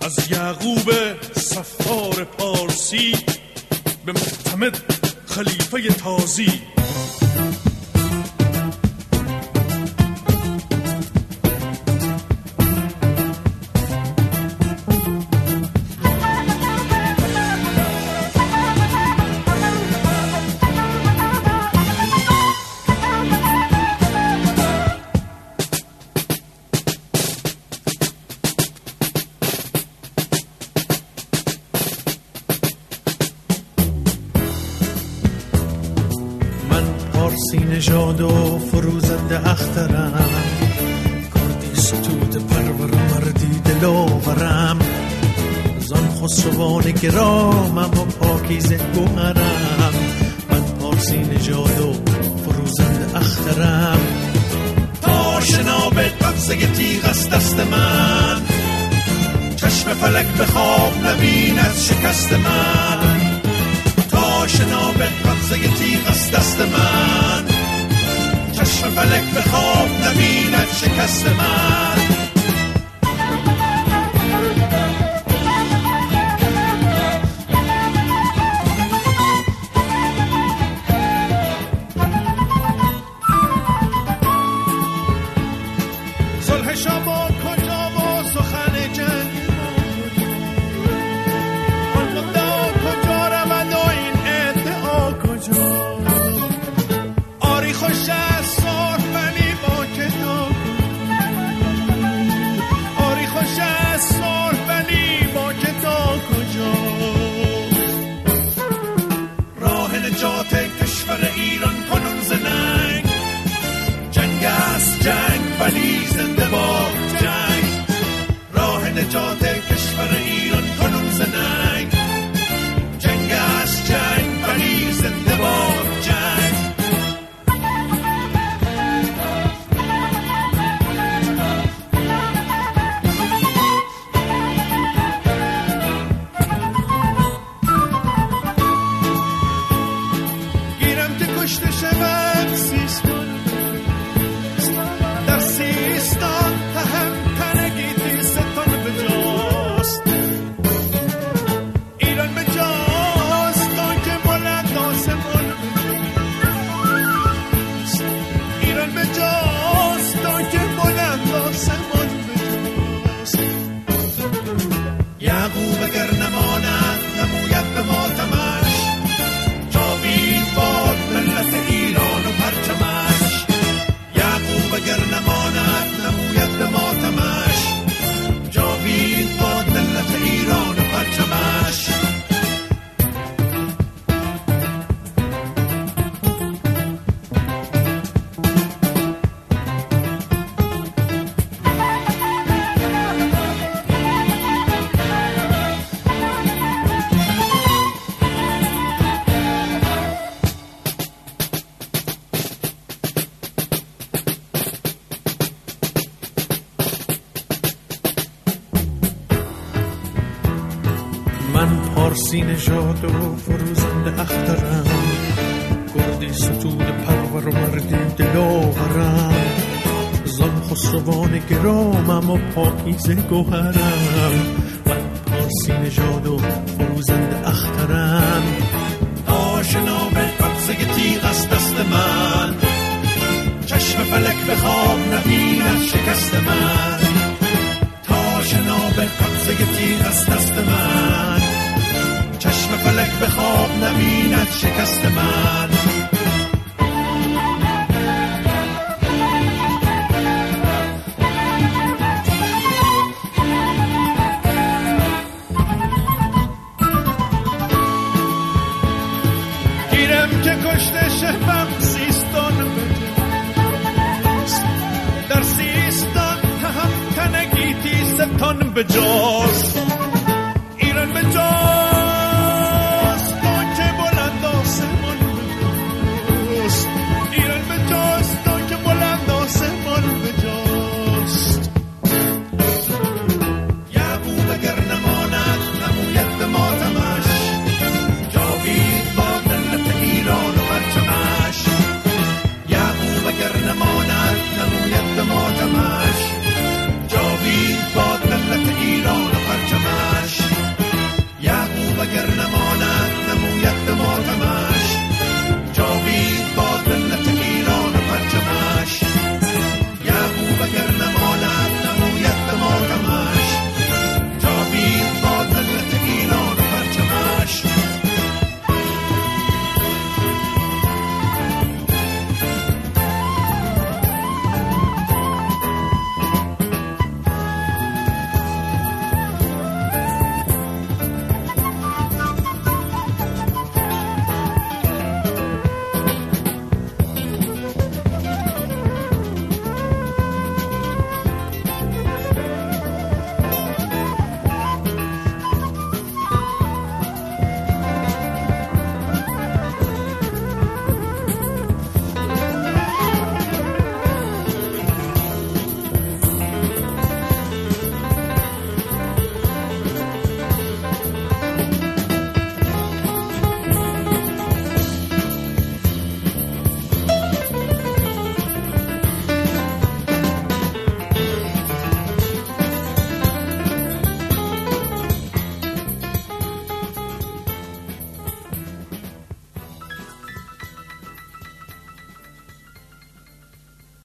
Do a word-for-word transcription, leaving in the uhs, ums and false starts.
از یعقوب صفار پارسی به معتمد خلیفه تازی. نژاد و فروزنده اخترم، کردی ستود پرور مردی دلاورم، زان خسروان گرامم و پاکیزه گوهرم. من پارسی نژاد و فروزنده اخترم، تا شناب قبضه تیغ از دست من، چشم فلک به خواب نبیند شکست من. تا شناب قبضه تیغ از دست من، چشم فلک به خواب نبیند شکست من. صلح شما کجا و سخن جنگ آن مدعا کجا رود و این ادعا کجا؟ آری خوش از سرخ ولی با کتا، آری خوش از سرخ ولی با کتا کجا؟ راه نجات کشور ایران کنون زنگ، جنگ است جنگ ولی زنده باد جنگ. راه نجات کشور ایران کنون زنگ، جنگ است جنگ ولی زنده باد جنگ. گیرم که کشته شود سیستان، در سیستان تهمتنگی تیرستان بجاست. ایران بجاست تا که بلند آسمان بجاست. ایران بجاست تا که بلند آسمان بجاست. یعقوب اگر نماند نموید به ماتمش، جاوید باد ملت ایران و پرچمش. یعقوب اگر نماند نموید به ماتمش، جاوید باد ملت ایران و پرچمش. من پارسی نژاد و فروزنده اخترم، کردی ستود پرور و مردی دلاورم، زان خسروان گرامم و پاکیزه گوهرم. من پارسی نژاد و فروزنده اخترم، تا شناب قبضه تیغ از دست من، چشم فلک به خواب نبیند شکست من. تا شناب قبضه تیغ از دست من، چشم فلک به خواب نبیند شکست من. گیرم که کشته شوم سیستان بجاست، در سیستان تهمتنگی تیرستان بجاست.